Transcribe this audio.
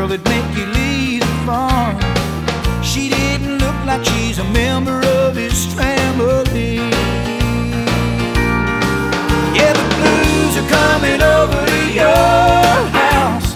girl that'd make you leave the farm. She didn't look like she's a member of his family.